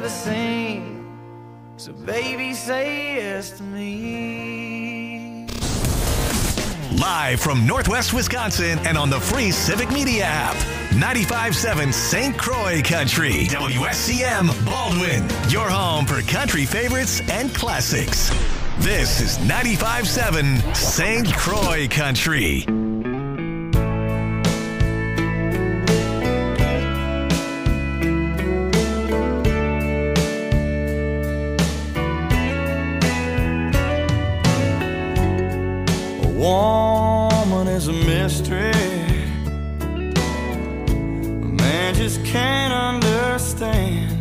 ever seen. So baby, say yes to me. Live from Northwest Wisconsin and on the free Civic Media app. 95.7 St. Croix Country. WSCM Baldwin. Your home for country favorites and classics. This is 95.7 St. Croix Country. Woman is a mystery a man just can't understand.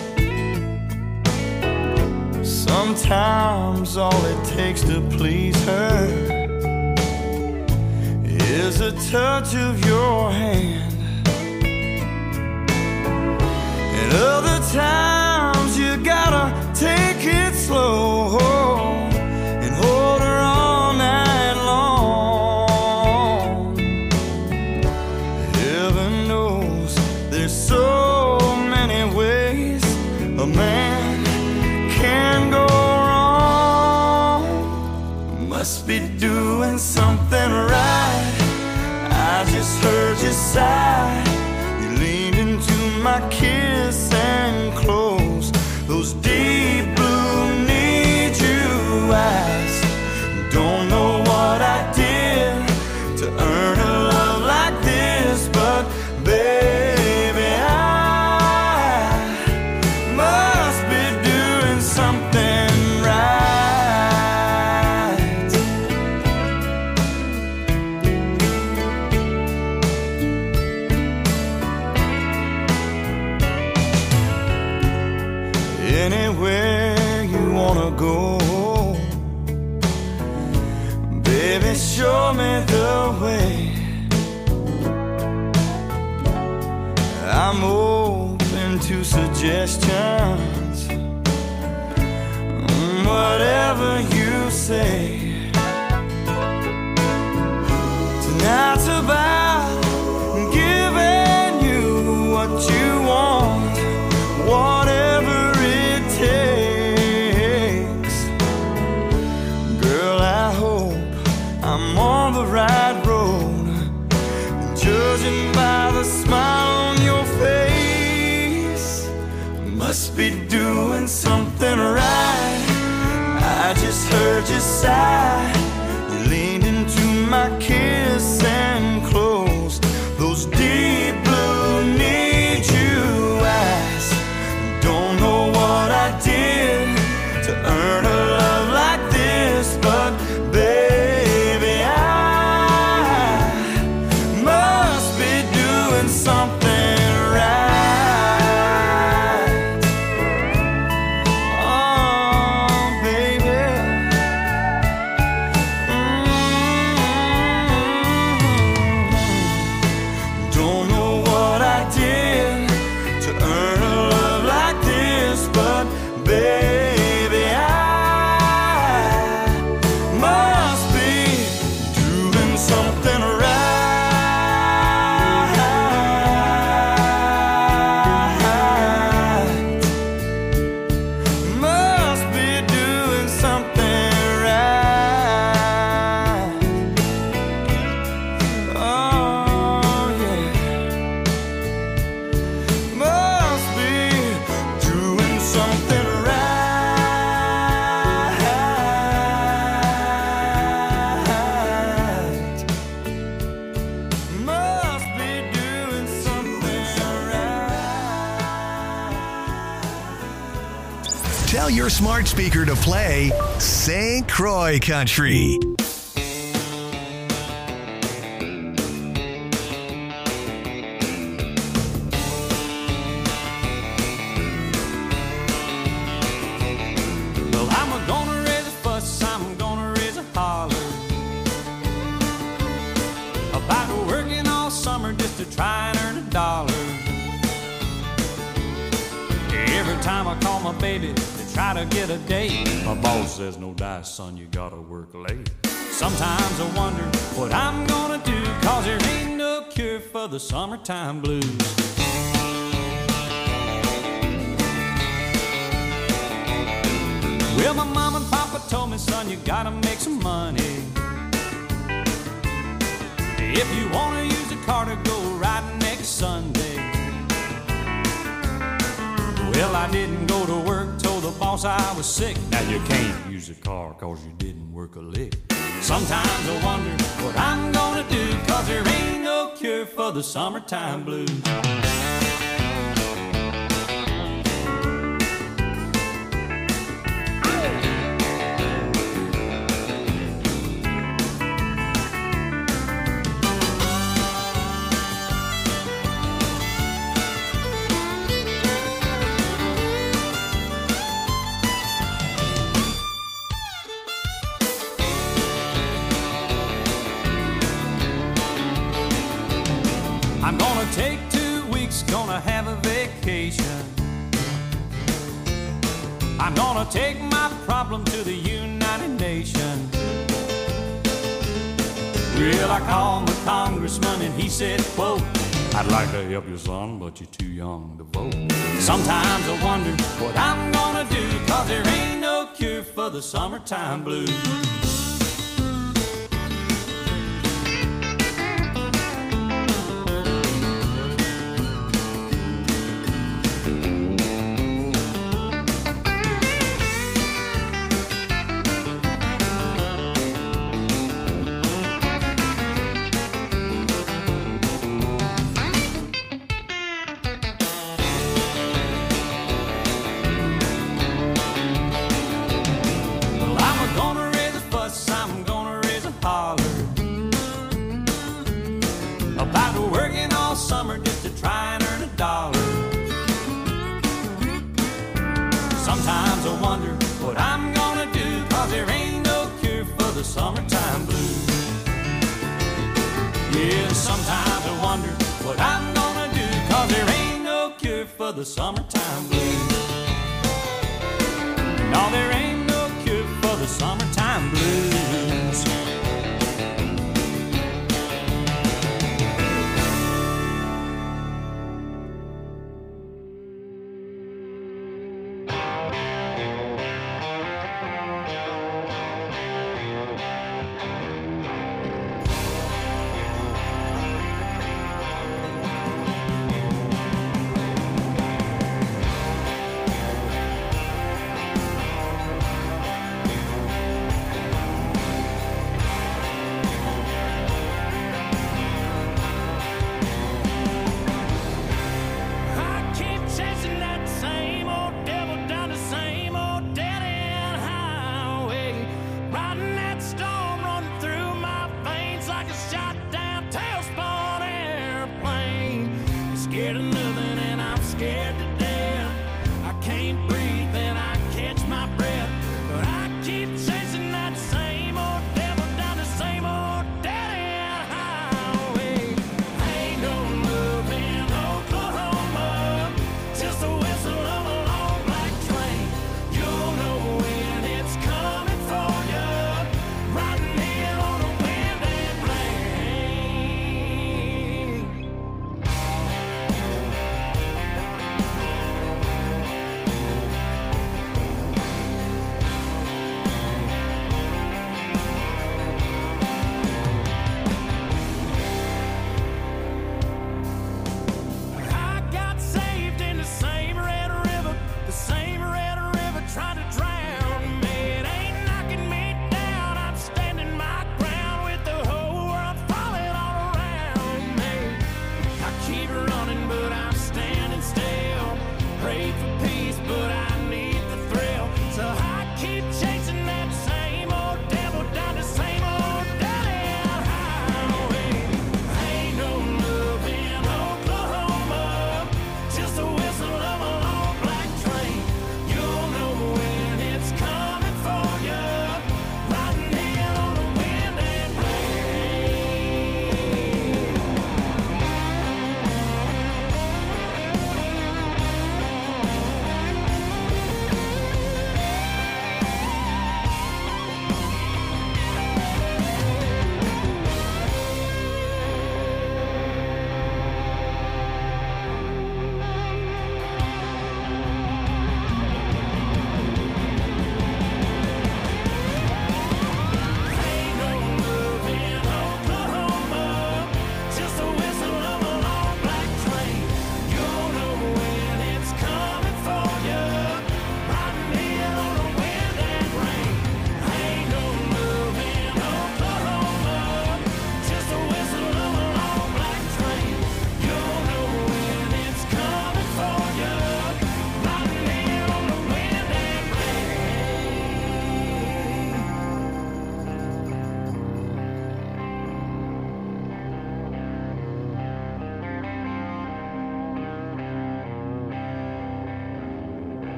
Sometimes all it takes to please her is a touch of your hand. And other times you gotta take it slow and hold her all night long. Heaven knows there's so many ways a man can go wrong. Must be doing something right. I just heard you sigh. You leaned into my kiss and closed those deep blue need you eyes. Don't know what I did to earn a love like this, but baby, I must be doing something right. Anywhere you wanna go, baby, show me the way. I'm open to suggestions, whatever you say. Tonight's about giving you what you want, whatever it takes. Girl, I hope I'm on the right road, judging by the smile on your face. Must be doing something right. I just heard you sigh. You leaned into my kiss and closed those deep blue need you eyes. Don't know what I did to earn a love like this, but baby, I must be doing something right. Oh, baby. Don't know what I did to earn a love like this, but baby, I must be doing something right. Must be doing something right. Oh, yeah. Must be doing something right. Must be doing something right. Tell your smart speaker to play St. Croix Country. Well, I'm gonna raise a fuss, I'm gonna raise a holler about working all summer just to try and earn a dollar. Every time I call my baby to try to get a date, my boss says, no dice, son, you gotta work late. Sometimes I wonder what I'm gonna do, 'cause there ain't no cure for the summertime blues. you gotta make some money. If you wanna use a car to go riding next Sunday. Well, I didn't go to work, told the boss I was sick. Now you can't use a car cause you didn't work a lick. Sometimes I wonder what I'm gonna do, cause there ain't no cure for the summertime blues. I'm gonna take 2 weeks, gonna have a vacation. I'm gonna take my problem to the United Nations. Well, I called the congressman and he said, quote, I'd like to help you, son, but you're too young to vote. Sometimes I wonder what I'm gonna do, cause there ain't no cure for the summertime blues. Summer just to try and earn $1. Sometimes I wonder what I'm gonna do, cause there ain't no cure for the summertime blues. Yeah, sometimes I wonder what I'm gonna do, cause there ain't no cure for the summertime blues. No, there ain't no cure for the summertime blues.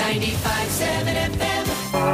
95.7 FM.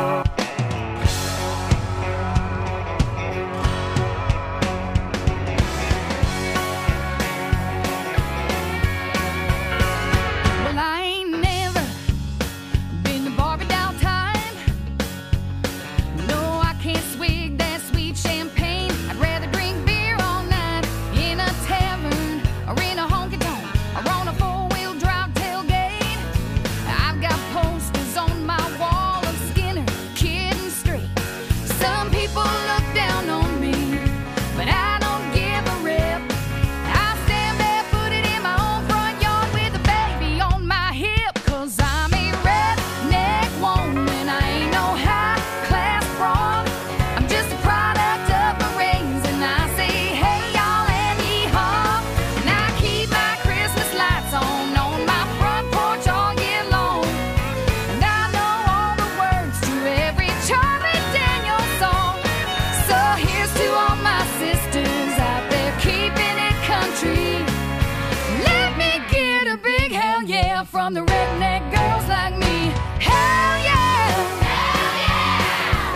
Well, I ain't never been to Barbie doll time. No, I can't swig that sweet champagne. I'd rather drink beer all night in a tavern or in a honky-tonk or on a four-wheel drive tailgate. I've got posters on my wall of Skinner, Kid and Straight. Some people look down on me, but I don't give a rip. I stand barefooted in my own front yard with a baby on my hip. 'Cause I'm a redneck woman, I ain't no high-class broad. I'm just a product of my raising. I say, hey y'all and yee-haw. And I keep my Christmas lights on my front porch all year long. And I know all the words to every Charlie Daniels song. So here's to all my sisters out there keeping it country. Let me get a big hell yeah from the redneck girls like me. Hell yeah! Hell yeah!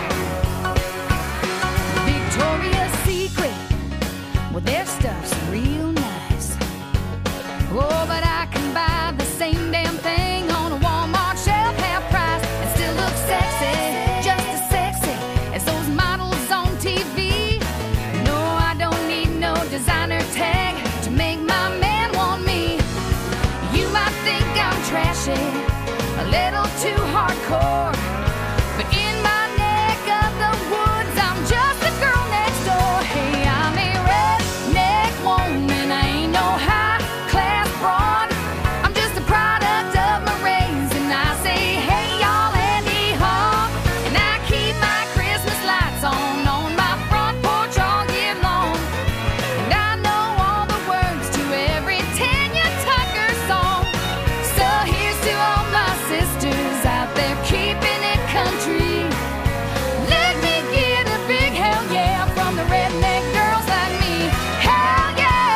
Victoria's Secret, well their stuff's real nice. Oh, but I can buy the same damn thing on a Walmart shelf, half price, and still look sexy, just as sexy as those models on TV. No, I don't need no designer tag to make my man want me. You might think I'm trashy, a little too hardcore, but in my neck of the woods, I'm just a girl next door. Hey, I'm a redneck woman, I ain't no high-class broad. I'm just a product of my raising. I say, hey y'all and yee-haw. And I keep my Christmas lights on my front porch all year long. And I know all the words to every Tanya Tucker song. So here's to all my sisters out there keeping it country. Let me get a big hell yeah from the redneck girls like me. Hell yeah!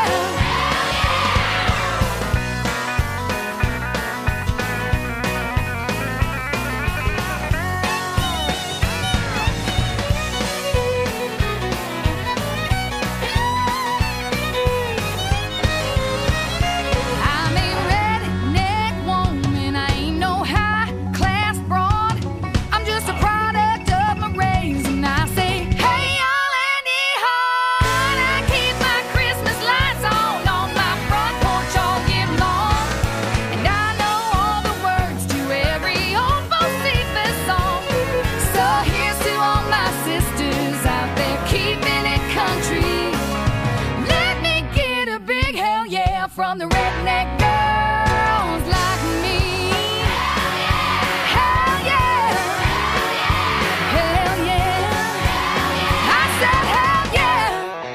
I'm a redneck woman, I ain't no high-class broad. I'm just a product of my raising. I say, hey y'all and yee-haw. And I keep my Christmas lights on my front porch all year long. And I know all the words to every old Bocephus song. So here's to all my sisters out there keeping it country. Let me get a big hell yeah from the redneck girls like me. Hell yeah! Hell yeah! I said hell yeah!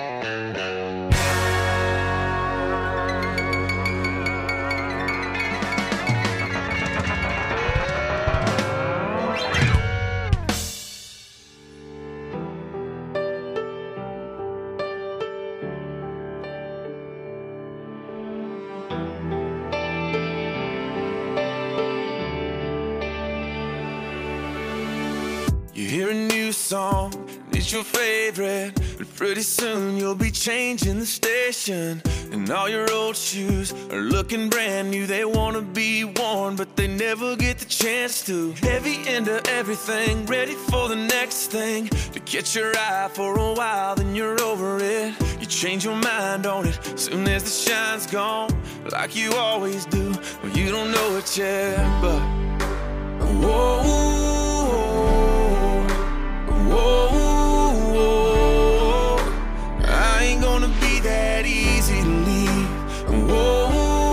You hear a new song, and it's your favorite, but pretty soon you'll be changing the station. And all your old shoes are looking brand new. They wanna be worn, but they never get the chance to. Heavy into everything, ready for the next thing. To catch your eye for a while, then you're over it. You change your mind on it soon as the shine's gone, like you always do. Well, you don't know it yet, but whoa, whoa, I ain't gonna be that easy to leave. Whoa,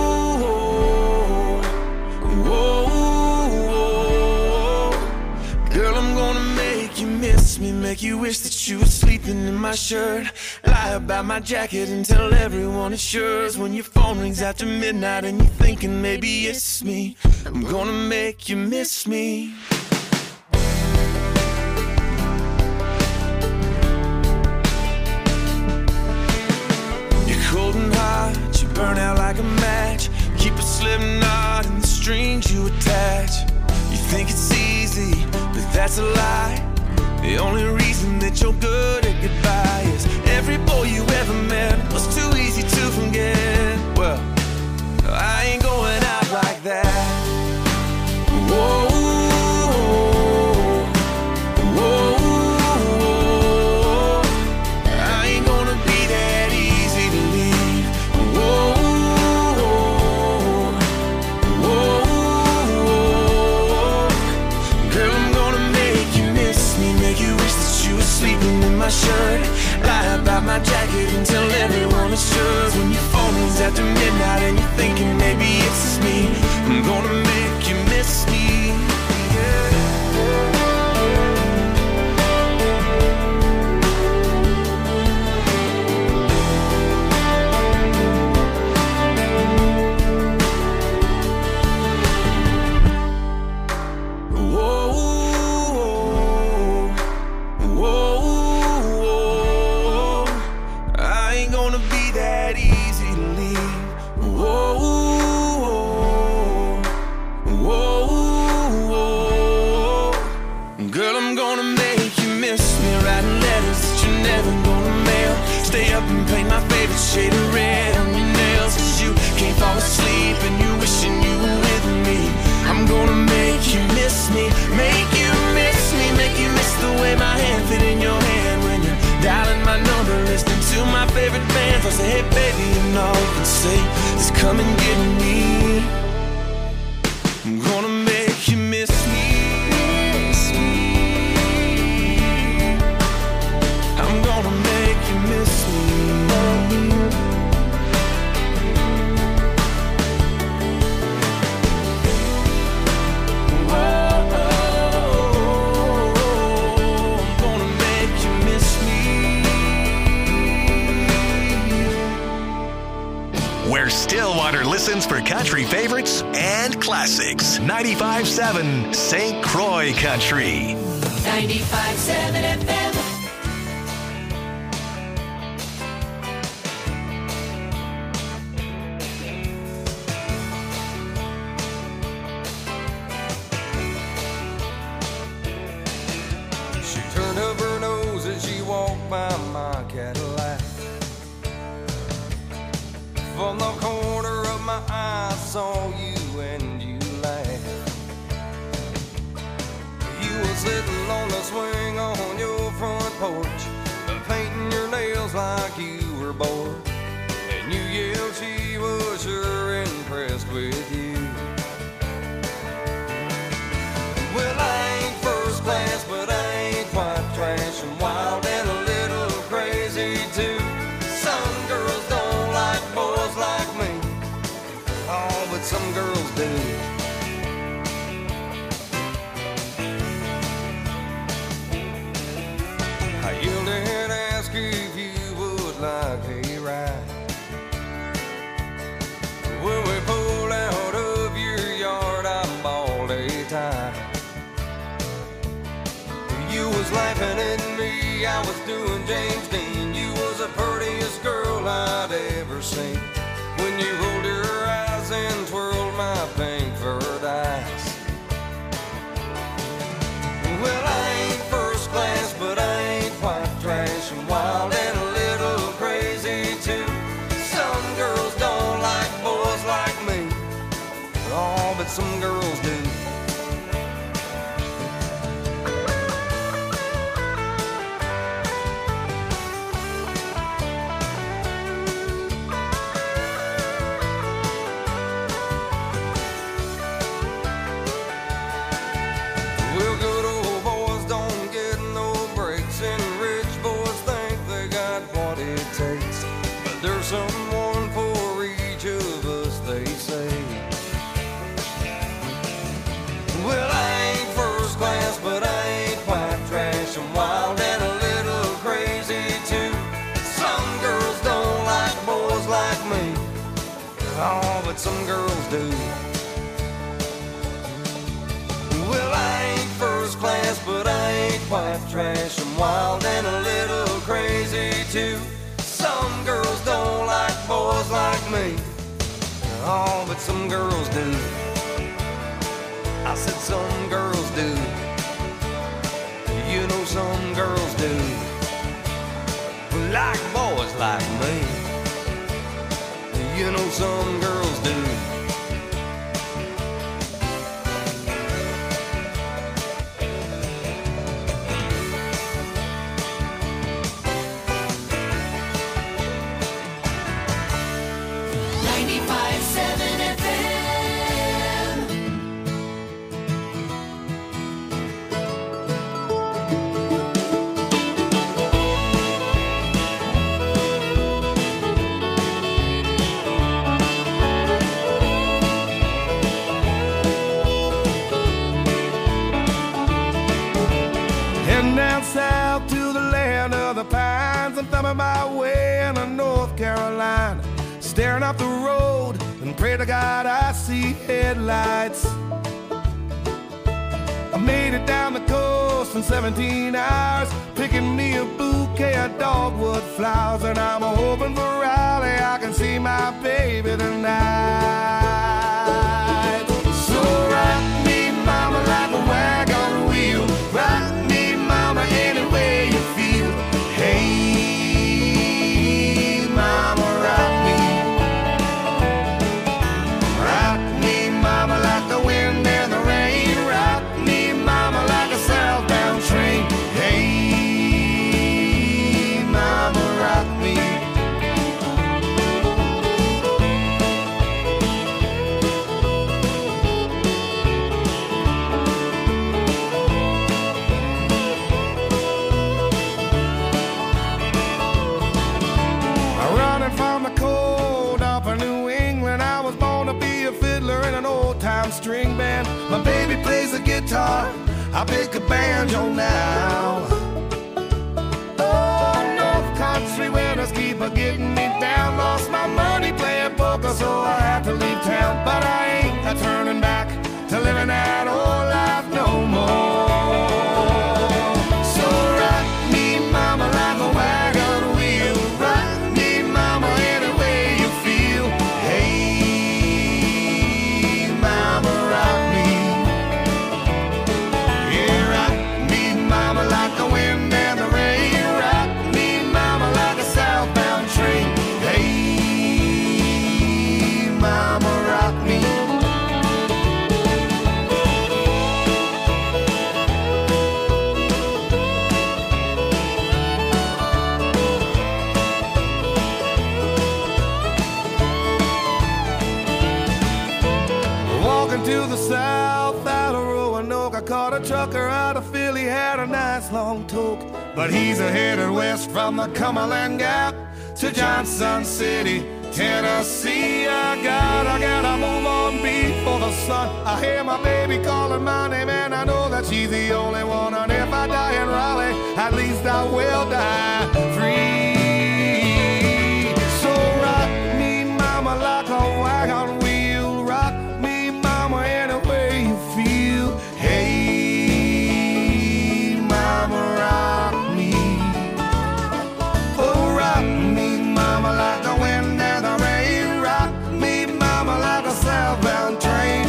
whoa, girl, I'm gonna make you miss me, make you wish that you were sleeping in my shirt. Lie about my jacket and tell everyone it's yours. When your phone rings after midnight and you're thinking maybe it's me, I'm gonna make you miss me. Cold and hot, you burn out like a match. Keep a slip knot in the strings you attach. You think it's easy, but that's a lie. The only reason that you're good at goodbye is every boy you ever met was too easy to forget. Well, I ain't going out like that. Whoa, whoa, I ain't gonna be that easy to leave. Whoa, whoa, girl, I'm gonna make you miss me, make you wish that you were sleeping in my shirt, lie about my jacket and tell everyone it's yours. When your phone rings after midnight and you're thinking maybe it's just me, I'm gonna make you miss me. Stay up and paint my favorite shade of red on your nails, 'cause you can't fall asleep and you wishing you were with me. I'm gonna make you miss me, make you miss me, make you miss the way my hand fit in your hand when you're dialing my number, listening to my favorite bands. I say, hey baby, and all you can say is come and get me. I'm gonna make you miss me. I'm gonna make you miss me. Where Stillwater listens for country favorites and classics. 95.7 St. Croix Country. 95.7 FM. She turned up her nose as she walked by my Cadillac. From the corner of my eye, I saw you and you laughed. You were sitting on the swing on your front porch, painting your nails like you were bored. And you yelled she was sure impressed with you. Well, I ain't first class, but I ain't quite trash, and wild and a little crazy too. Some girls don't like boys like me, oh, but some girls do. I yelled and asked if you would like a ride. When we pulled out of your yard, I bawled a tie. You was laughing at me, I was doing James Dean. You was the prettiest girl I'd ever seen. When you rolled your eyes and twirled my pink furred eyes. Well, I ain't first class, but I ain't quite trash, and wild and a little crazy too. Some girls don't like boys like me, oh, but some girls do. Well, good old boys don't get no breaks, and rich boys think they got what it takes. But there's someone for each of us, they say. Well, I ain't first class, but I ain't quite trash, I'm wild and a little crazy too. Some girls don't like boys like me, oh, but some girls do. Well, I ain't first class, but I ain't quite trash, I'm wild and a little crazy too. Some girls don't like boys like me, oh, but some girls do. I said some girls do. You know some girls do. Like boys like me. You know some girls do. Heading down south to the land of the pines. I'm thumbing my way into North Carolina, staring up the road and pray to God I see headlights. I made it down the coast in 17 hours, picking me a bouquet of dogwood flowers, and I'm hoping for Raleigh I can see my baby tonight. So rock me, mama, like a wagon wheel. Rock me, mama, any way you feel. Hey, mama, rock me. Rock me, mama, like the wind and the rain. Rock me, mama, like a southbound train. Hey, mama, rock me. Running from the cold off of New England, I was born to be a fiddler in an old-time string band. My baby plays the guitar, I pick a banjo now. Oh, North Country winters keep a getting me down. Lost my money playing poker, so I had to leave town. But I ain't a turning back to living that old life no more. So rock me, mama, like a wagon wheel. Rock me, mama, any way you feel. Hey, mama, rock me. Yeah, rock me, mama, like the wind and the rain. Rock me, mama, like a southbound train. Hey, mama, rock me. Walking to the south out of Roanoke, I caught a trucker out of Philly, had a nice long toke. But he's a headed west from the Cumberland Gap to Johnson City, Tennessee. I gotta move on before the sun. I hear my baby calling my name, and I know that she's the only one. And if I die in Raleigh, at least I will die free. So rock me, mama, like a wagon wheel. Rock me, mama, any way you feel. Hey, mama, rock me. Oh, rock me, mama, like the wind and the rain. Rock me, mama, like a southbound train.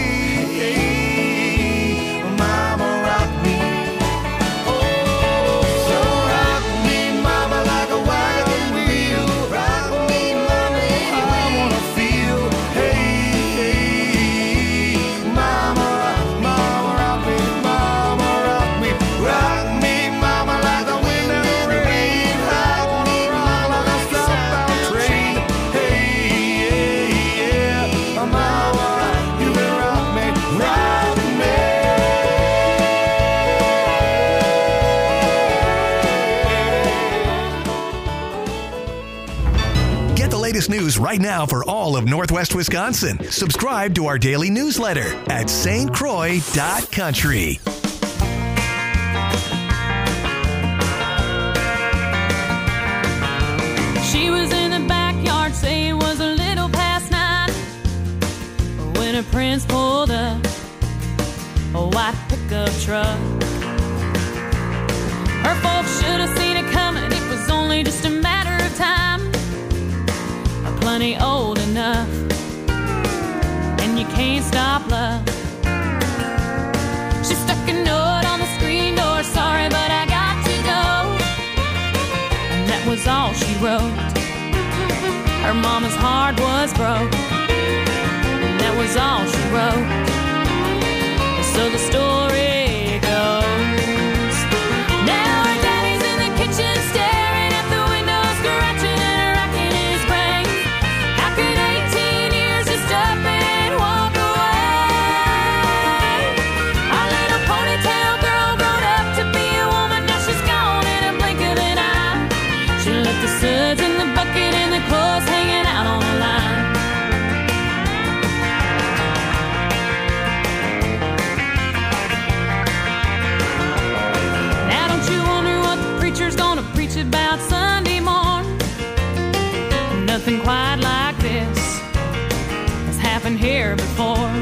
Hey, mama, rock me. So rock me, mama, like a wagon wheel. Rock me, mama, any way I wanna feel. Hey, mama, rock me, mama, rock me. Rock me, mama, like the wind and the rain. I wanna rock like a southbound train. Hey, yeah, mama, you can rock me, rock me. Get the latest news right now for all of Northwest Wisconsin. Subscribe to our daily newsletter at stcroix.country. She was in the backyard, say it was a little past 9, when her prince pulled up a white pickup truck. Her folks should have seen it coming, it was only just a matter of time. Plenty old enough, and you can't stop love. Her mama's heart was broke, and that was all she wrote. So the story goes. Now her daddy's in the kitchen staring at the window, scratching and racking his brain. How could 18 years just up and walk away? Our little ponytail girl grown up to be a woman, now she's gone in a blink of an eye. She left the suds in the bucket and the clothes hanging out on the line. Now don't you wonder what the preacher's gonna preach about Sunday morn? Nothing quite like this has happened here before.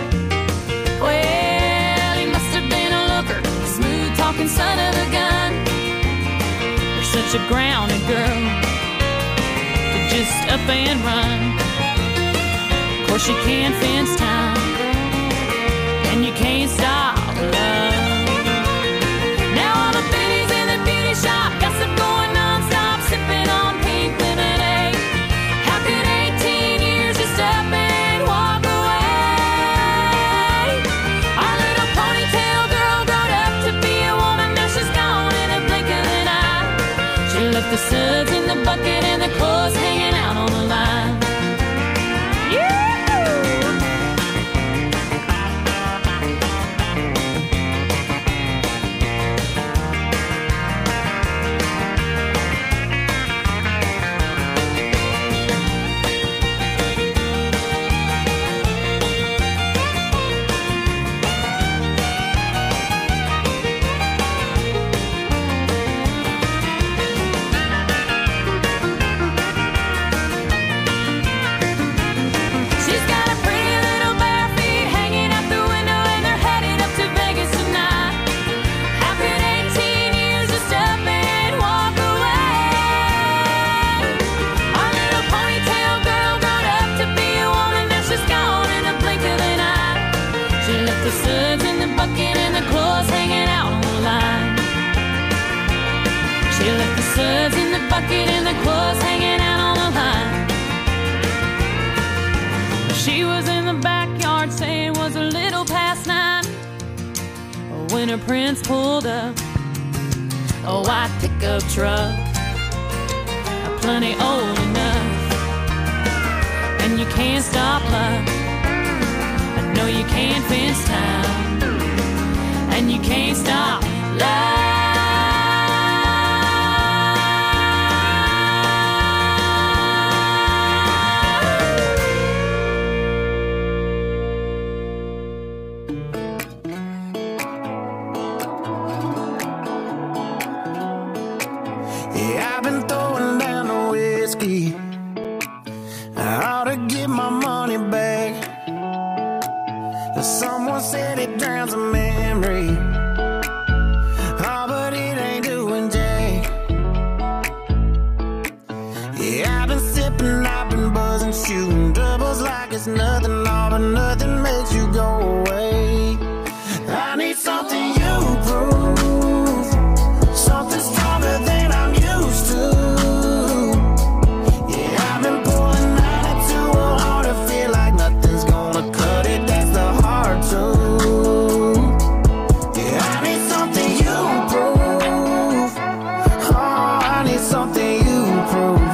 Well, he must have been a looker, smooth talking son of a gun. You're such a grounded girl to just up and run. Of course you can't fence time, and you can't stop love. Now all the biddies in the beauty shop, gossip going non-stop, sipping on pink lemonade. How could 18 years just up and walk away? Our little ponytail girl grown up to be a woman, now she's gone in a blink of an eye. She left the suds in the bucket and the clothes hanging out on the line. She's got a pretty little bare feet hanging out the window, and they're headed up to Vegas tonight. How could 18 years just up and walk away? Our little ponytail girl grown up to be a woman, now she's gone in a blink of an eye. She left the suds in the bucket and the clothes hanging out on the line. She left the suds in the bucket and the clothes hanging out on the line. She was in the backyard saying it was a little past 9 when her prince pulled up a white pickup truck, plenty old enough. And you can't stop love, no you can't fence time, and you can't stop love. Yeah, I've been throwing down the whiskey. I ought to get my money back. Someone said it drowns a memory. Oh, but it ain't doing jack. Yeah, I've been sipping, I've been buzzing, shooting doubles like it's nothing. All but nothing makes you go away. I need something you prove, something stronger than I'm used to. Yeah, I've been pulling 92 hard to feel like nothing's gonna cut it. That's the hard truth. Yeah, I need something you prove. Oh, I need something you prove.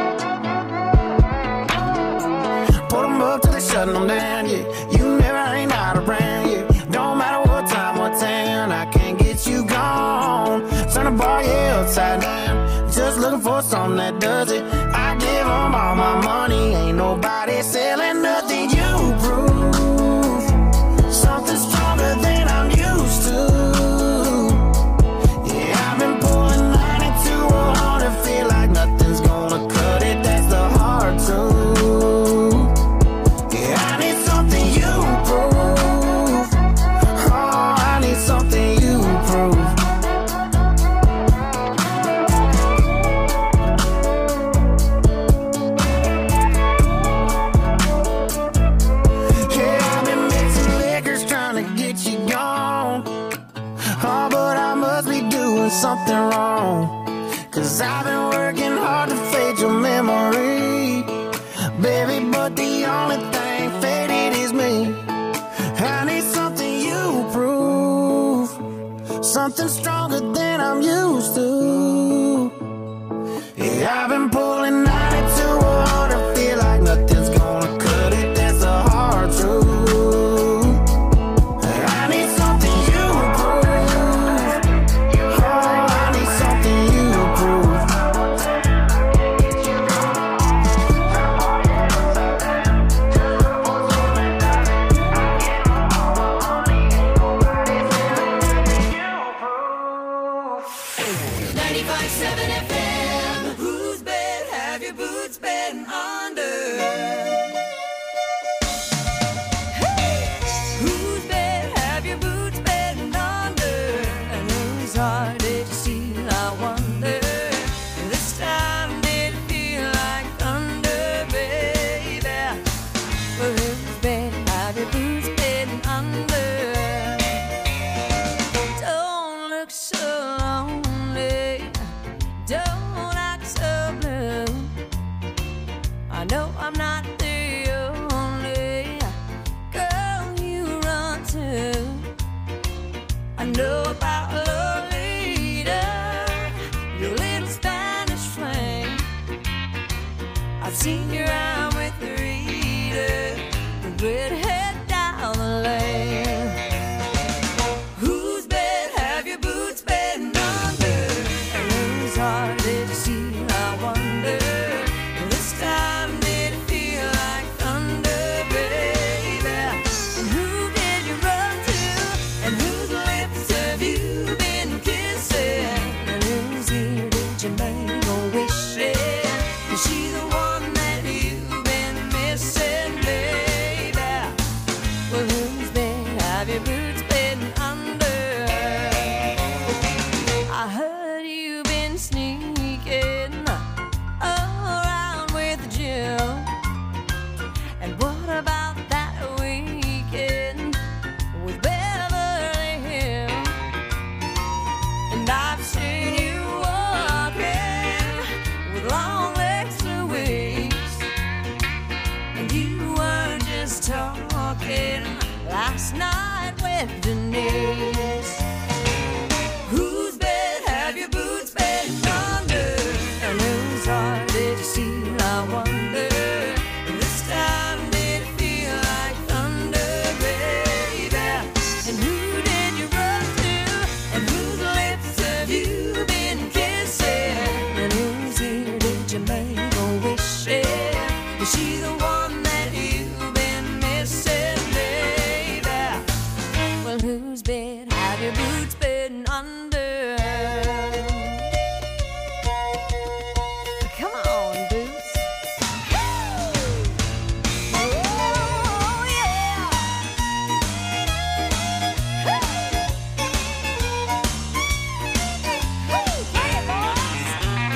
Put 'em up till they shutting them down, yeah. You never ain't out around, yeah. Don't matter what time, what town, I can't get you gone. Turn the bar, yeah, upside down. Just looking for something that does it. I give 'em all my money, ain't nobody selling nothing. You prove something stronger than I'm used to. Yeah, I've been pulling 92 hard to feel like nothing's gonna cut it. That's the hard truth. Yeah, I need something you prove. Oh, I need something you prove. Yeah, I've been mixing liquors trying to get you gone. Oh, but I must be doing something wrong. 'Cause I've been working hard to fade your memory. something stronger than I'm used to. Yeah, I've been pulling 90 to 100, feel like nothing's gonna cut it, that's a hard truth. I need something you prove. Oh, I need something you prove. Whose bed have your boots been under? Whose bed have your boots been under? And whose heart did you steal, I wonder? This time did it feel like thunder, baby? Well, whose bed have your boots been under? Don't look so lonely, don't act so blue. I know I'm not the only girl you run to. I know about Lolita, your little Spanish flame. I've seen you out with Rita, the redhead down the lane. Whose bed have your boots been under? And whose heart did you steal, I wonder? This time did it feel like thunder, baby? And who did you run to? And whose lips have you been kissing? And whose ear did you make a wish in? Is she the one that you've been missing, baby? Well, whose bed have your boots been under? I heard you've been sneaking around with Jill. And what about that weekend with Beverly Hills? And I've seen you walking with long legs Louise. And you were just talking last night with Denise. Whose bed have your boots been under? And whose heart did you steal, I wonder? This time did it feel like thunder, baby? And who did you run to? And whose lips have you been kissing? And whose ear did you make a wish in? Is she the one that you've been missing, baby? Well, whose bed have your boots been under? Come on, boots. Oh, yeah. Hey, boys.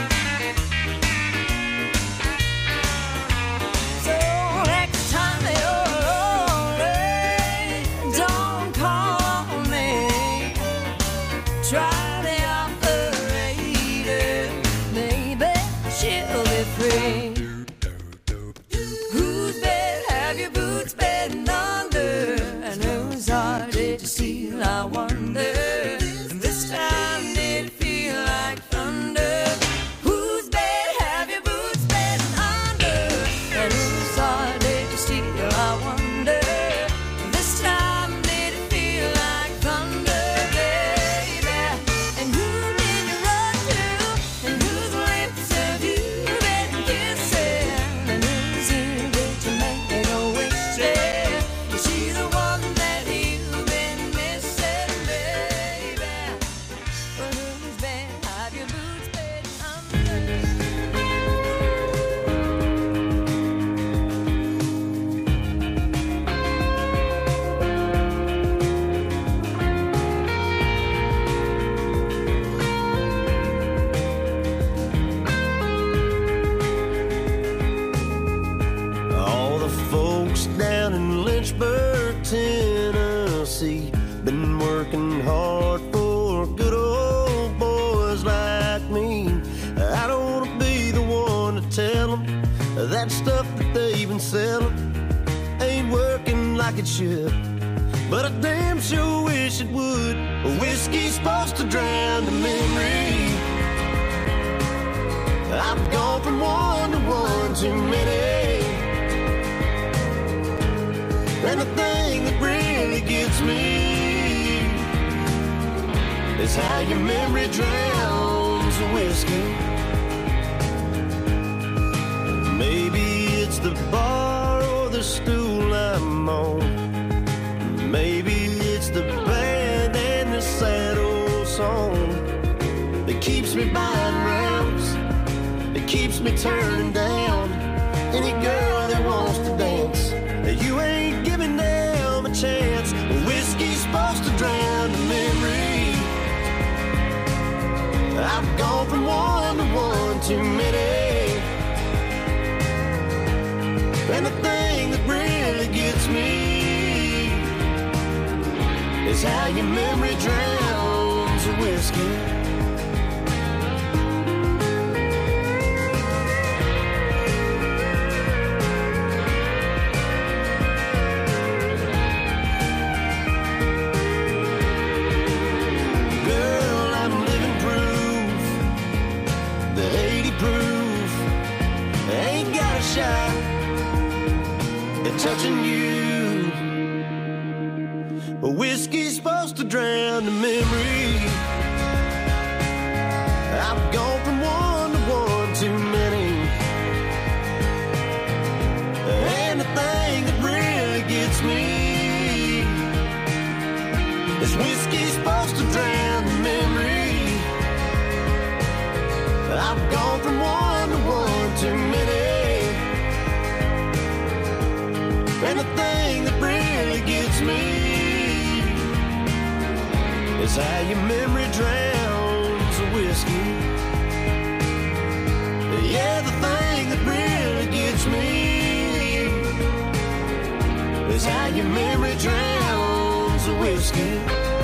So next time you're lonely, don't call on me. Try the operator, maybe she'll be free. Whose bed have your boots been under? And whose heart did you steal, I wonder? And this time did it feel like thunder? Whose bed have your boots been under? And whose heart did you steal, I wonder? This time did it feel like thunder, baby? And who did you run to? And whose lips have you been kissing? And whose ear did you make a wish in? Is she the one that you've been missing, baby? Well, whose bed have your boots been under? All the folks down in Lynchburg, Tennessee, been working hard for good old boys like me. I don't want to be the one to tell them that stuff that they've been selling ain't working like it should. but I damn sure wish it would. Whiskey's supposed to drown the memory. I've gone from one to one too many, and the thing that really gets me is how your memory drowns the whiskey. Maybe it's the bar or the stool I'm on. Maybe it's the band and the sad old song that keeps me buying rounds, that keeps me turning down any girl that wants to dance. You ain't giving them a chance. Whiskey's supposed to drown the memory. I've gone from one to one too many, and the thing that really gets me is how your memory drowns the whiskey. Touching you, whiskey's supposed to drown the memory. I've gone from one to one too many, and the thing that really gets me is whiskey's supposed to drown the memory. I've gone from one to one too many, and the thing that really gets me is how your memory drowns the whiskey. Yeah, the thing that really gets me is how your memory drowns the whiskey.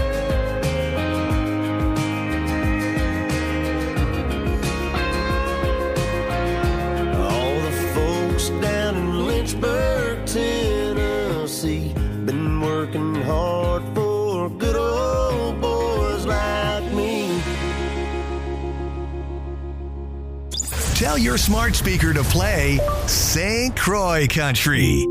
All the folks down in Lynchburg, Tennessee, been working hard for good old boys like me. Tell your smart speaker to play St. Croix Country.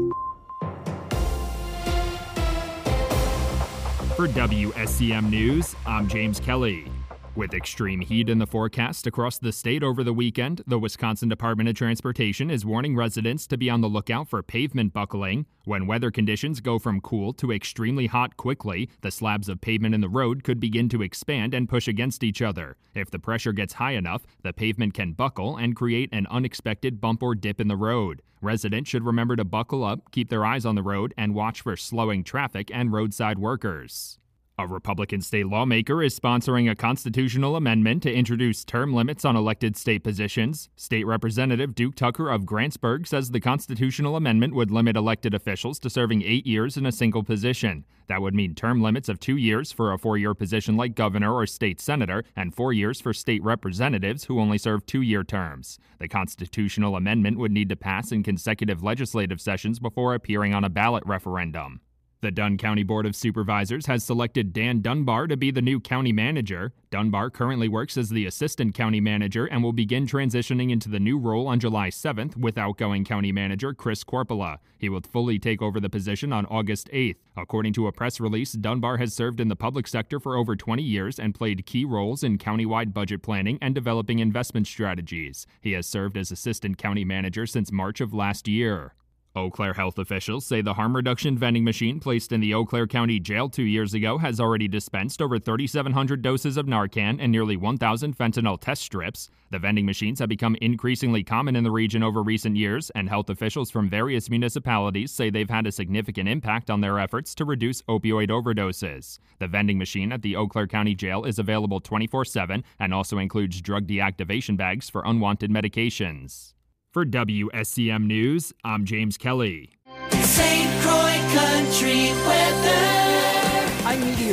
For WSCM News, I'm James Kelly. With extreme heat in the forecast across the state over the weekend, the Wisconsin Department of Transportation is warning residents to be on the lookout for pavement buckling. When weather conditions go from cool to extremely hot quickly, the slabs of pavement in the road could begin to expand and push against each other. If the pressure gets high enough, the pavement can buckle and create an unexpected bump or dip in the road. Residents should remember to buckle up, keep their eyes on the road, and watch for slowing traffic and roadside workers. A Republican state lawmaker is sponsoring a constitutional amendment to introduce term limits on elected state positions. State Representative Duke Tucker of Grantsburg says the constitutional amendment would limit elected officials to serving 8 years in a single position. That would mean term limits of 2 years for a 4-year position like governor or state senator, and 4 years for state representatives who only serve 2-year terms. The constitutional amendment would need to pass in consecutive legislative sessions before appearing on a ballot referendum. The Dunn County Board of Supervisors has selected Dan Dunbar to be the new county manager. Dunbar currently works as the assistant county manager and will begin transitioning into the new role on July 7th with outgoing county manager Chris Corpola. He will fully take over the position on August 8th. According to a press release, Dunbar has served in the public sector for over 20 years and played key roles in countywide budget planning and developing investment strategies. He has served as assistant county manager since March of last year. Eau Claire health officials say the harm reduction vending machine placed in the Eau Claire County Jail 2 years ago has already dispensed over 3,700 doses of Narcan and nearly 1,000 fentanyl test strips. The vending machines have become increasingly common in the region over recent years, and health officials from various municipalities say they've had a significant impact on their efforts to reduce opioid overdoses. The vending machine at the Eau Claire County Jail is available 24/7 and also includes drug deactivation bags for unwanted medications. For WSCM News, I'm James Kelly. St. Croix Country weather. I'm meteorologist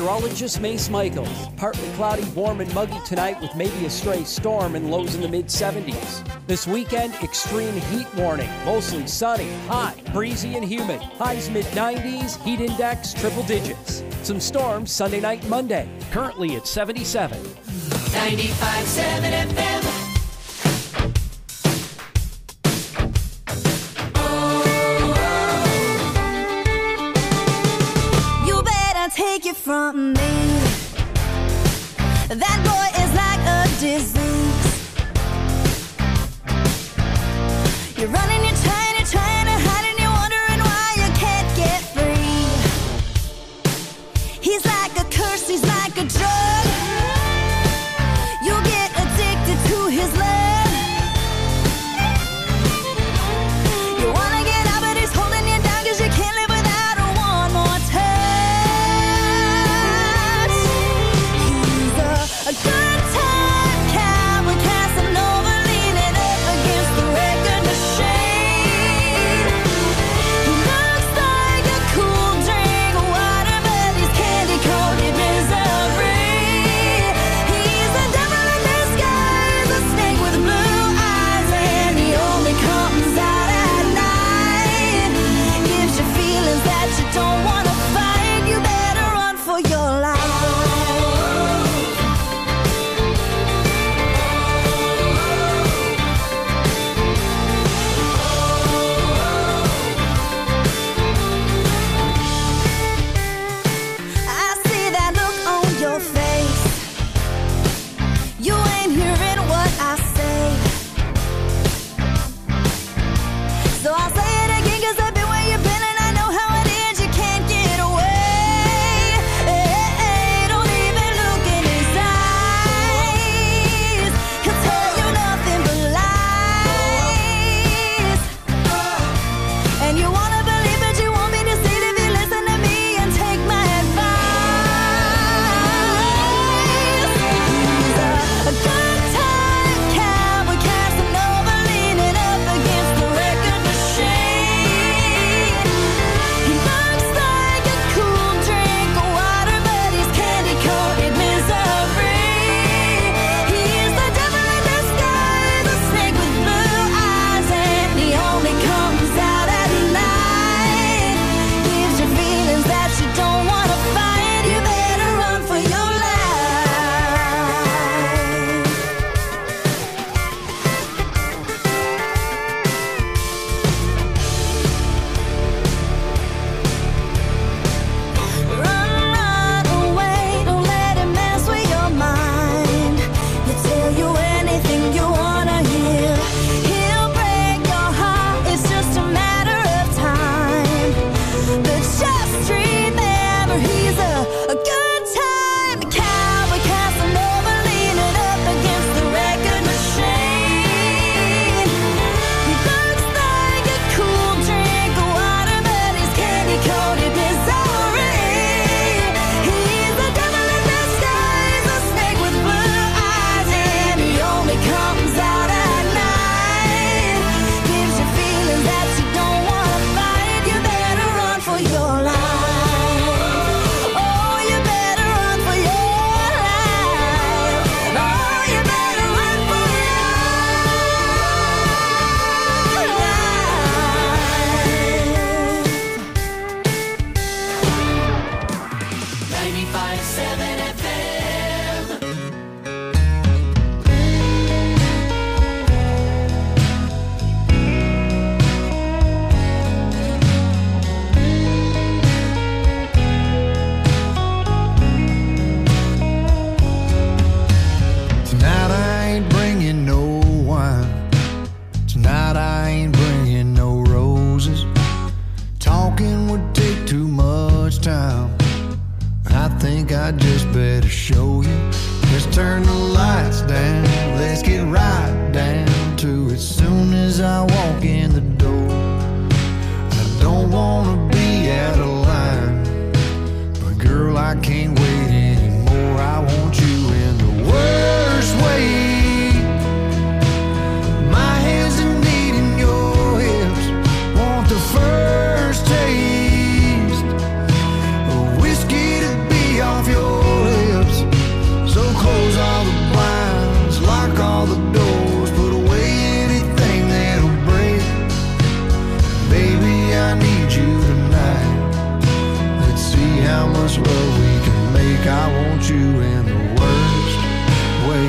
meteorologist Mace Michaels. Partly cloudy, warm and muggy tonight with maybe a stray storm and lows in the mid-70s. This weekend, extreme heat warning. Mostly sunny, hot, breezy and humid. Highs mid-90s, heat index triple digits. Some storms Sunday night and Monday. Currently at 77. 95.7 FM. Take it from me. That boy is like a disease. You're running, you're trying to hide, and you're wondering why you can't get free. He's like a curse, he's like a drug. You'll get addicted to his love. You wanna get out, but he's holding you down 'cause you can't live without her one more time. A good time cowboy Casanova leaning up against the record machine. He looks like a cool drink of water, but he's candy-coated misery. He's the devil in disguise, a snake with blue eyes, and he only comes out at night. Gives you feelings that you don't want to fight. You better run for your life. So I'll say it again 'cause I've been where you've been and I know how it is. You can't get away. Hey, don't even look in his eyes. He'll tell you nothing but lies. And you wanna believe but you won't be deceived if you listen to me and take my advice. He's a good time cowboy Casanova leaning up against the record machine. He looks like a cool drink of water, but he's candy-coated misery. He's the devil in disguise, a snake with blue eyes, and he only comes out at night. Gives you feelings that you don't want to fight. You better run for your life. Run away, don't let him mess with your mind. He'll tell you anything you wanna hear. He'll break your heart, it's just a matter of time. But just remember, he's a good time cowboy Casanova leaning up against the record machine. He looks like a cool drink of water, but he's candy-coated misery. He's the devil in disguise, a snake with blue eyes, and he only comes out at night. Gives you feelings that you don't want to fight. You better run for your life. Oh, you better run for your life. Oh, you better run for your life. 95.7 FM. Tonight I ain't bringing no wine. Tonight I ain't bringing no roses. Talking would take too much time. I think I just better show you. Let's turn the lights down. Let's get right down to it. Soon as I walk in the door, I don't wanna be out of line, but girl, I can't wait anymore. I want you in the worst way. My hands are needing your hips. Want the first taste of whiskey to be off your how much love we can make. I want you in the worst way.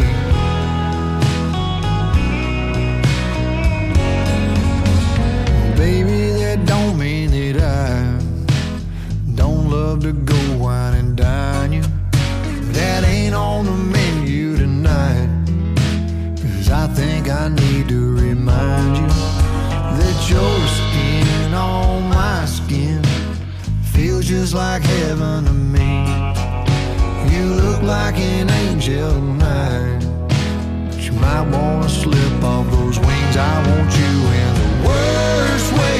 Baby, that don't mean that I don't love to go wine and dine you. That ain't on the menu tonight. 'Cause I think I need to remind you that your skin on my skin feels just like heaven to me. You look like an angel tonight, but you might wanna slip off those wings. I want you in the worst way.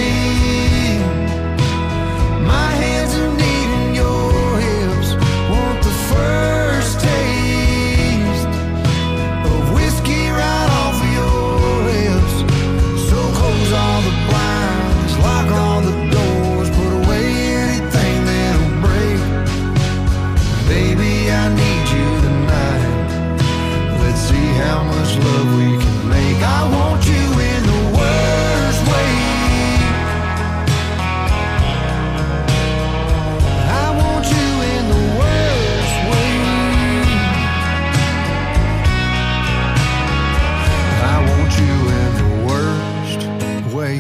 My hands are needing your hips. Want the first taste of whiskey right off of your lips. So close all the blinds, lock all the doors, put away anything that'll break. Baby, I need you tonight. Let's see how much love we can make. I want you in the worst way. I want you in the worst way. I want you in the worst way.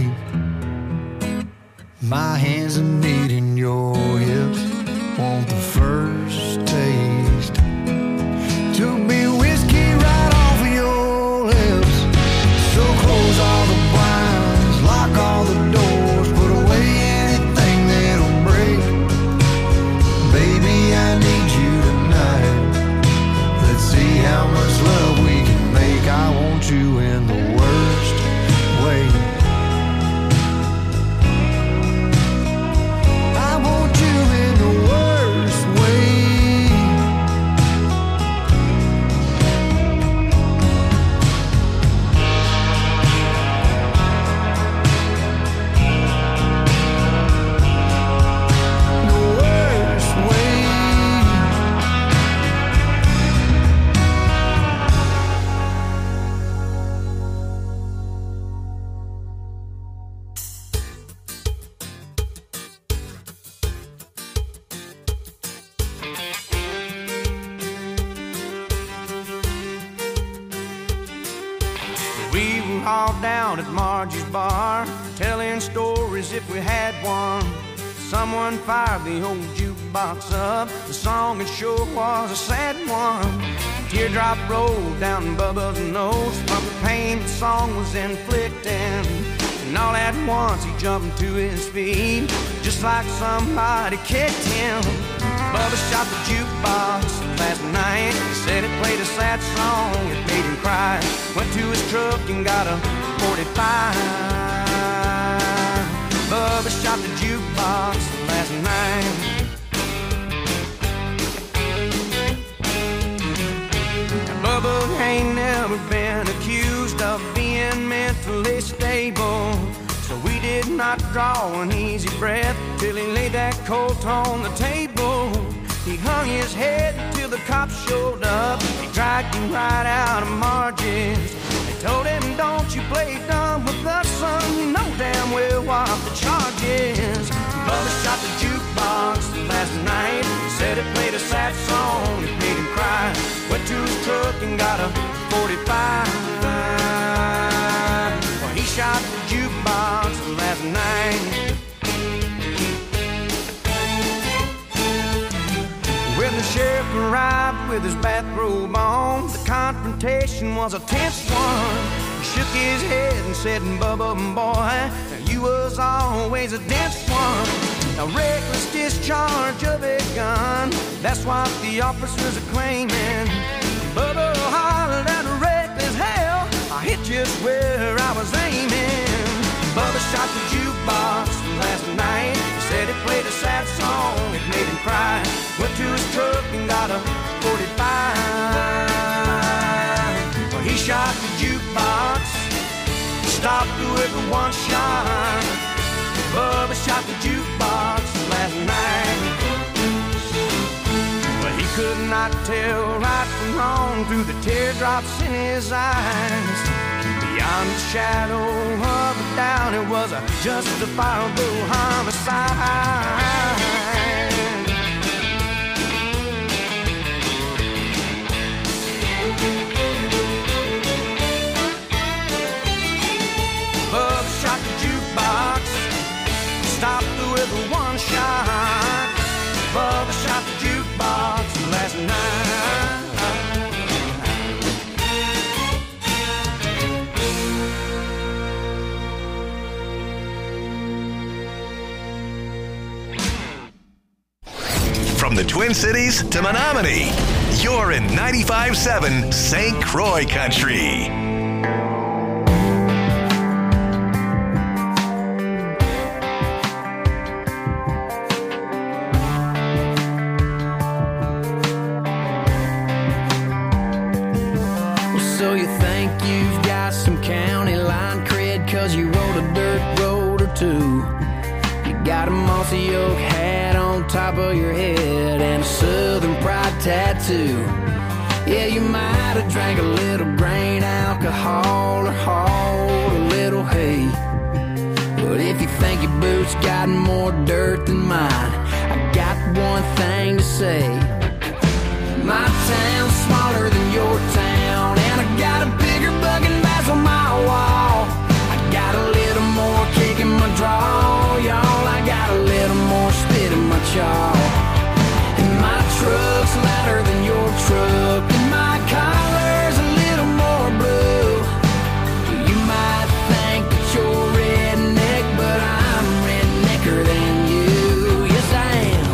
My hands are needing your hips. Want the first taste to be whiskey right off of your lips. So close all the blinds, lock all the doors, put away anything that'll break. Baby, I need you tonight. Let's see how much love we can make. I want you in the worst way. I want you in the worst way. The worst way. We were all down at Margie's bar, telling stories if we had one. Someone fired the old jukebox up. The song it sure was a sad one. A teardrop rolled down Bubba's nose from the pain the song was inflicting. And all at once he jumped to his feet, just like somebody kicked him. Bubba shot the jukebox last night. Said it played a sad song, it made him cry. Went to his truck and got a 45. Bubba shot the jukebox last night. Now, Bubba ain't never been accused of being mentally stable, so we did not draw an easy breath till he laid that colt on the table. He hung his head till the cops showed up. He dragged him right out of Margie's. They told him, don't you play dumb with us, son. You know damn well what the charge is. Bubba shot the jukebox last night. Said it played a sad song, it made him cry. Went to his truck and got a 45. Well, he shot the jukebox last night. When the sheriff arrived with his bathrobe on, the confrontation was a tense one. He shook his head and said, Bubba, boy, you was always a dense one. A reckless discharge of a gun, that's what the officers are claiming. Bubba hollered at reckless hell, I hit just where I was aiming. Bubba shot the jukebox last night. Said it played a sad song, it made him cry. Went to his truck and got a 45. Well, he shot the jukebox, stopped with a one shot. Bubba shot the jukebox last night. But he could not tell right from wrong through the teardrops in his eyes. Beyond the shadow of a doubt, it was a justifiable homicide. out the jukebox last night. From the Twin Cities to Menominee, you're in 95.7 St. Croix Country. So you think you've got some county line cred 'cause you rode a dirt road or two. You got a mossy oak hat on top of your head and a Southern Pride tattoo. Yeah, you might have drank a little grain alcohol or hauled a little hay. But if you think your boots got more dirt than mine, I got one thing to say. My town's smaller than your town, and I got a bigger bugging bass on my wall. I got a little more kick in my draw, y'all. I got a little more spit in my chaw. And my truck's louder than your truck, and my collar's a little more blue. You might think that you're redneck, but I'm rednecker than you. Yes, I am.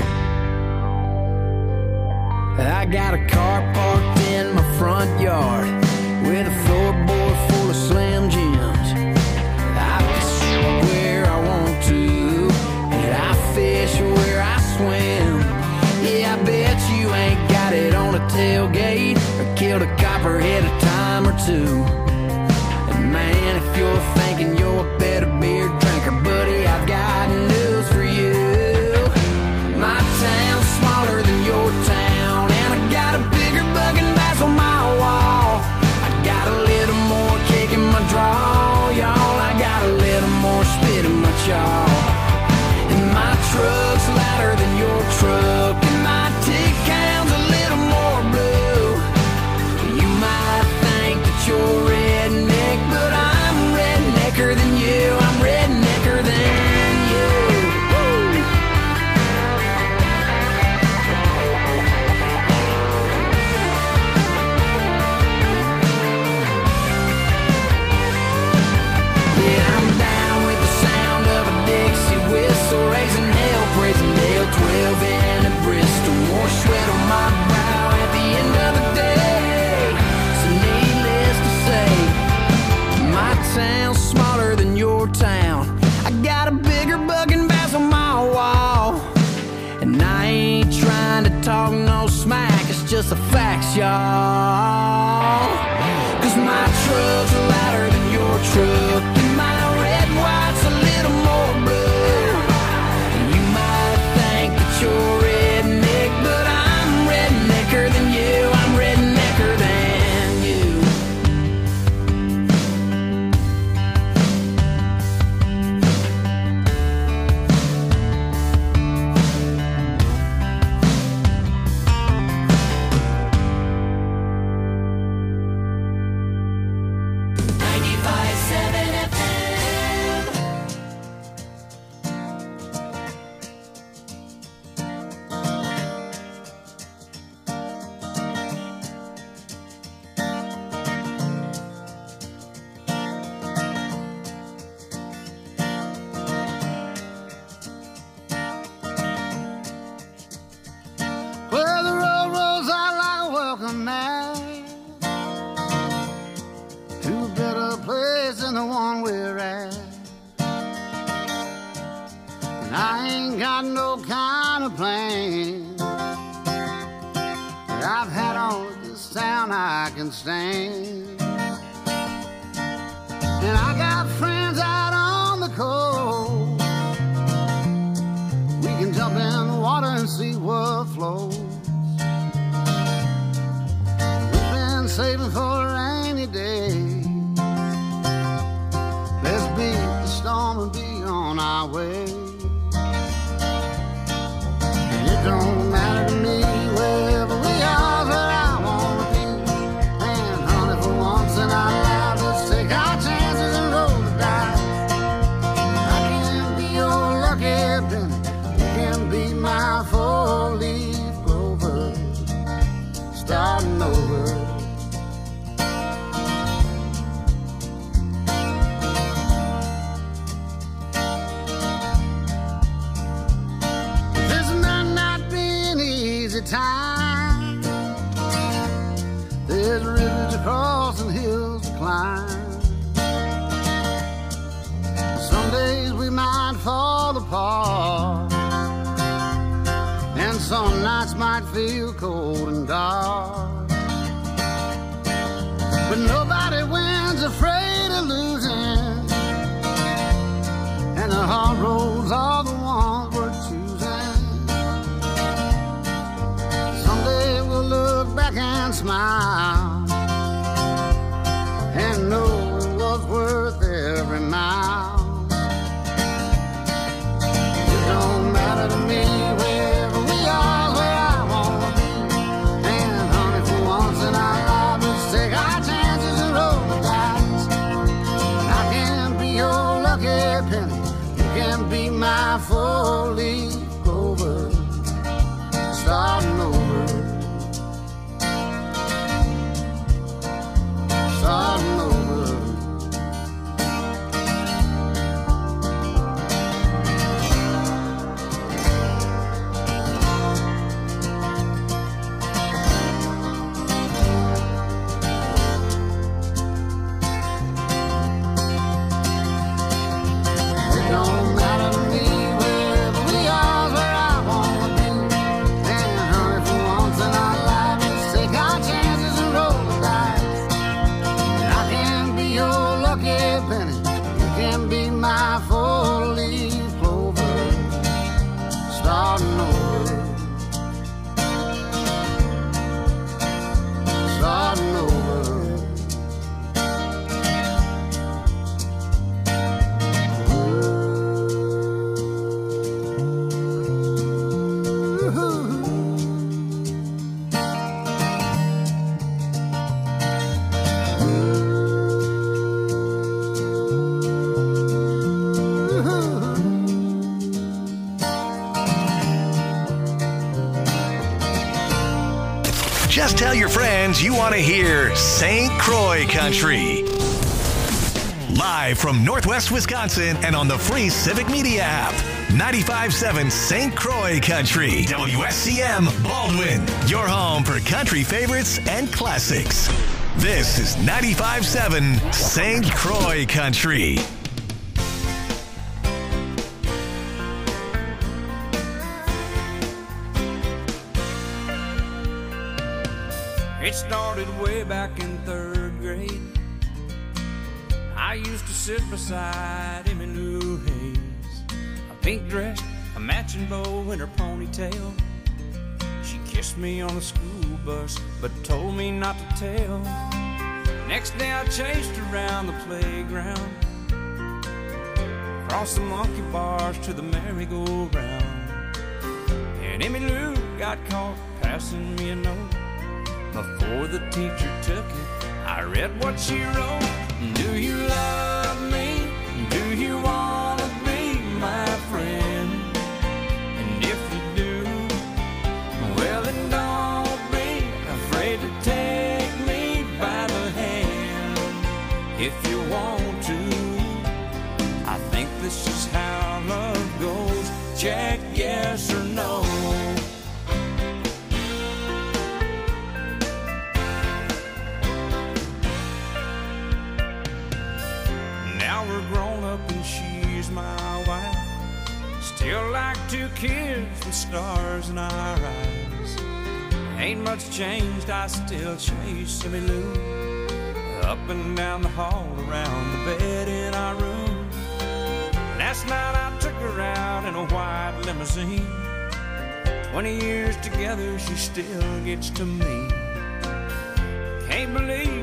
I got a car parked in my front yard with a floorboard full of Slim Jims. I fish where I want to, and I fish where I swim. Yeah, I bet you ain't got it on a tailgate or killed a copperhead a time or two. And man, if you're thinking you're a better beer drinker, buddy, I've got news for you. My town's smaller than your town, and I got a bigger bugging bass on my wall. I got a little more kick in my draw, y'all. I got a little more spit in my chaw. And my truck's louder than your truck, and my tick count's a little more blue. You might think that you're redneck, but I'm rednecker than you. I'm rednecker than you. Woo! Yeah, I'm down with the sound of a Dixie whistle, raising hell, praising hell, 12 in a Bristol. More sweat on my brow at the end of the day. So needless to say, my town's smaller than your town. I got a bigger bugging bass on my wall. And I ain't trying to talk no smack, it's just the facts, y'all. 'Cause my truck's louder than your truck, and my red and white's a little more blue. You might think that you're redneck, but I'm rednecker than you. I'm rednecker than you. Well, the road rolls out like a welcome mat to a better place than the one we're at. And I ain't got no kind of plan that I've had on this town I can stand. And I got friends out on the coast. We can jump in the water and see what flows. We've been saving for a rainy day. Let's beat the storm and be on our way. And it don't matter to me wherever we are, where I wanna be. And honey, for once in our lives, let's take our chances and roll the dice. I can be your lucky penny, you can be my four-leaf time. There's rivers to cross and hills to climb. Some days we might fall apart, and some nights might feel cold and dark. But nobody wins afraid of losing, and the hard roads are the ones worth choosing. Someday we'll look back and smile and know it was worth every mile. It don't matter to me wherever we are, where I wanna be. And honey, for once in our lives, let's take our chances and roll the dice. I can be your lucky penny, you can be my four-leaf clover, starting over, starting over. It don't matter to me wherever we are, where I wanna be. And honey, for once in our lives, let's take our chances and roll the dice. I can be your lucky penny, you can be my four-leaf clover, starting over, starting over. Just tell your friends you want to hear St. Croix Country. Live from Northwest Wisconsin and on the free Civic Media app. 95.7 St. Croix Country. WSCM Baldwin. Your home for country favorites and classics. This is 95.7 St. Croix Country. It started way back in 3rd grade. I used to sit beside Emmy Lou Hayes, a pink dress, a matching bow, and her ponytail. She kissed me on the school bus, but told me not to tell. Next day I chased her around the playground, across the monkey bars to the merry-go-round. And Emmy Lou got caught passing me a note. Before the teacher took it, I read what she wrote. Do you love me? Do you want to be my friend? And if you do, well then don't be afraid to take me by the hand. If you want to, I think this is how love goes. Check yes or no. We're grown up and she's my wife. Still like two kids with stars in our eyes. Ain't much changed, I still chase Emmy Lou up and down the hall, around the bed in our room. Last night I took her out in a white limousine. 20 years together, she still gets to me.